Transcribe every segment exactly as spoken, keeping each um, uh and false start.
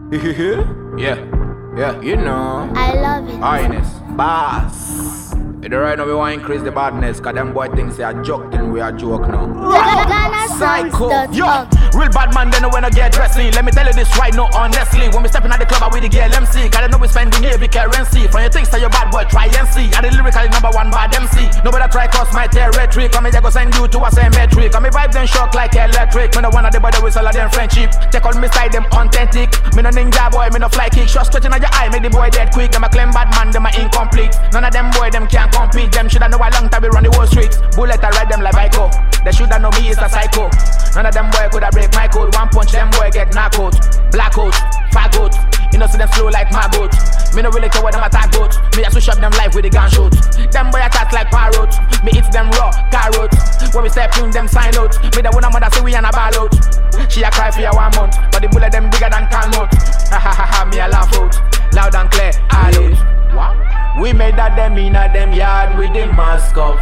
Yeah, yeah, you know. I love it. Highness, boss. You know right now we want to increase the badness, cause them boy thinks they are joking, we are joke now. Psycho, yo, real bad man, they know when I get wrestling. Let me tell you this right now, honestly. When we stepping at the club, I with the girl M C. Cause they know we spending heavy currency. From your things to your bad boy, try and see. I the lyrically number one bad M C. Nobody try cause my territory. Come here, go send you to a cemetery. Come me vibe them shock like electric. Me no one of the body with all of them friendship. Check on me side, them authentic. Me no ninja boy, me no fly kick. Shot stretching on your eye, make the boy dead quick. Them a claim bad man, them a incomplete. None of them boy, them can't compete. Them shoulda know a long time we run the whole streets. Bullet I ride them like Vico. They shoulda know me is a psycho. None of them boy coulda break my code. One punch them boy get knock out. Black out, fag out. You know see them slow like my goat. Me no really care what them attack goat. Me just switch up them life with the gun shoot. Them boy attack like parrot. Me eat them raw carrot. When we step in them sign out. Me the one a mother say we on a ball out. She a cry for ya one month, but the bullet them bigger than Calmont. Ha ha ha ha, me a laugh out. Loud and clear, all out. What? We made that them in a them yard with the mask off.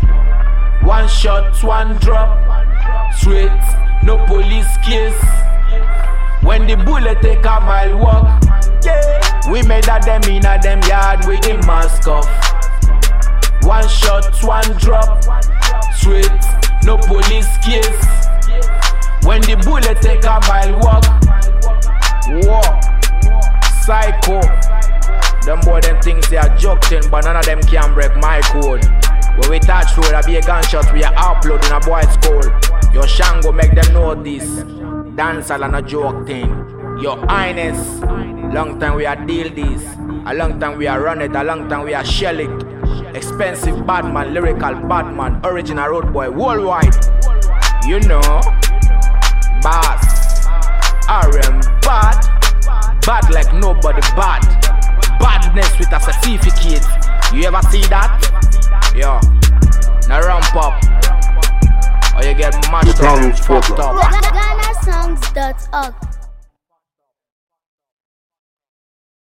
One shot, one drop. Straight, no police case. When the bullet take a mile walk, yeah. We made that them in a them yard with the mask off. One shot, one drop. Straight, no police case. When the bullet take a mile walk, whoa. Psycho. Them boy them things they are joking, but none of them can break my code. When we touch road, I be a gunshot, we are uploading a boy's call. Yo Shango make them know this. Dance all and a joke thing. Yo Highness, long time we are deal this. A long time we are run it, a long time we are shell it. Expensive badman, lyrical badman, original road boy worldwide. You know, boss, R M bad, bad like nobody bad. Badness with a certificate. You ever see that? Yo, now ramp up, or you get mashed up, fucked up. Ghana songs dot org